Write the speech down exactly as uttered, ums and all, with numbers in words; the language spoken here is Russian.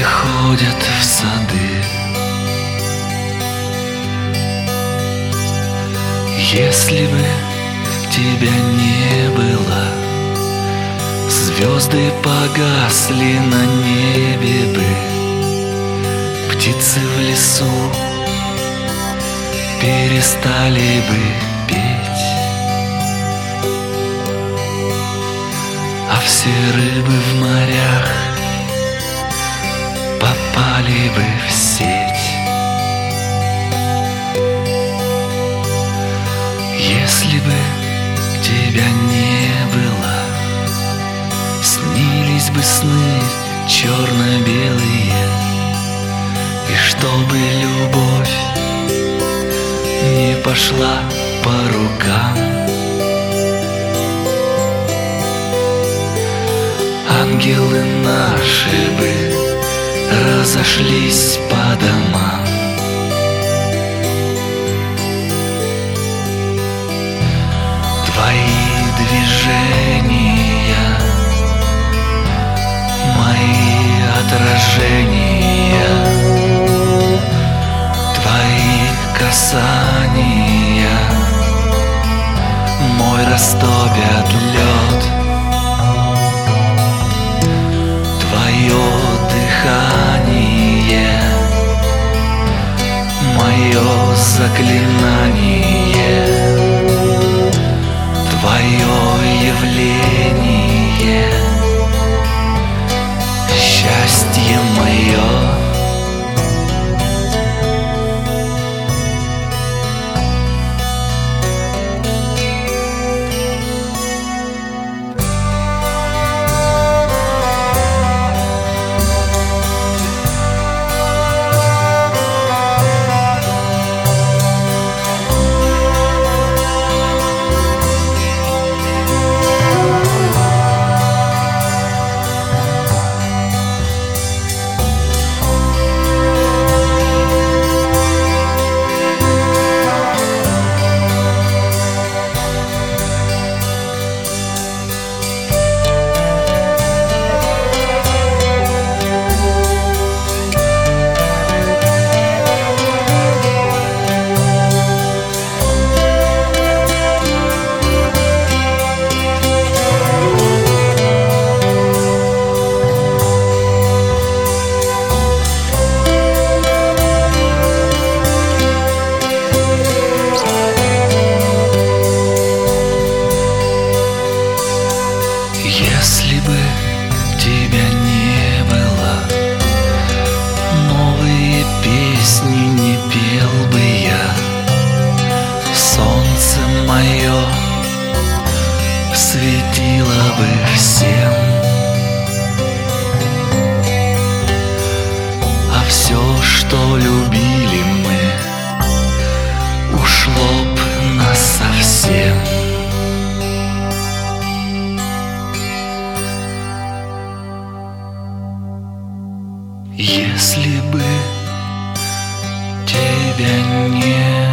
ходят в сады. Если бы тебя не было, звезды погасли на небе бы, птицы в лесу перестали бы петь, а все рыбы в морях попали бы в сеть. Если бы тебя не было, снились бы сны черно-белые, и чтобы любовь не пошла по рукам, ангелы наши бы разошлись по домам. Твои движения, мои отражения, твои касания мой растопят лед. Твое дыхание, мое заклинание, твое явление, счастье мое. Если бы тебя не было, новые песни не пел бы я. Солнце мое светило бы всем, а все, что любили мы, ушло б насовсем. Если бы тебя не